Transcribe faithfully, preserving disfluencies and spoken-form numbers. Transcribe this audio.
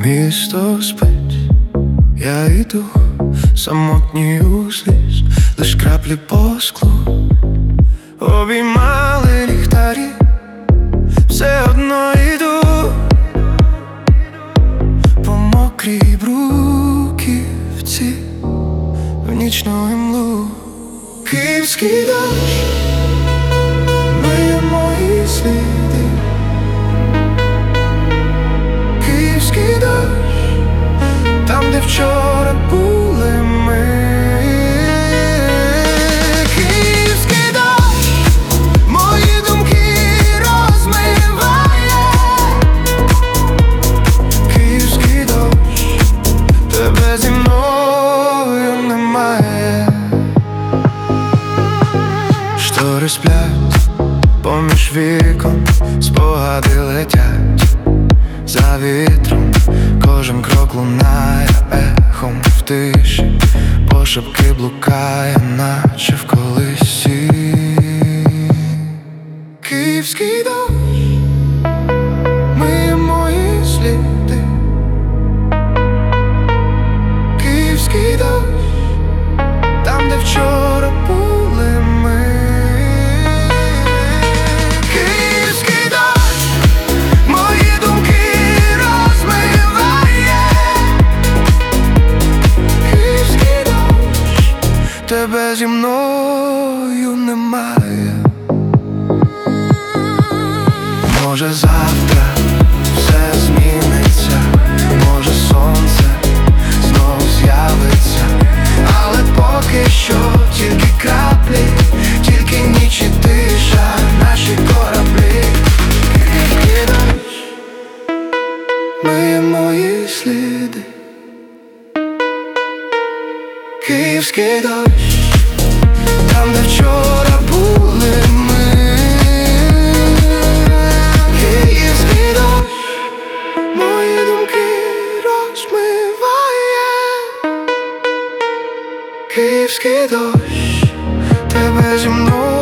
Місто спить, я йду, самотній усліз, лиш краплі по склу обіймали ліхтарі, все одно йду по мокрій бруківці в нічну імлу. Київський дощ миє мої сліди, київський дощ, там, де вчора були ми. Київський дощ мої думки розмиває, київський дощ, тебе зі мною немає. Штори сплять поміж вікон, спогади летять за вітром, кожен крок лунає ехом в тиші, пошепки блукає, наче в колисі. Київський дощ миє мої сліди, київський дощ, там, де вчора були ми. Київський дощ мої думки розмиває, київський дощ, тебе зі мною немає. Може завтра все зміниться, може сонце знову з'явиться, але поки що тільки краплі, тільки ніч і тиша, наші кораблі. Київський дощ миє мої сліди, київський дощ, там, де вчора були ми. Київський дощ мої думки розмиває, київський дощ, тебе зі мною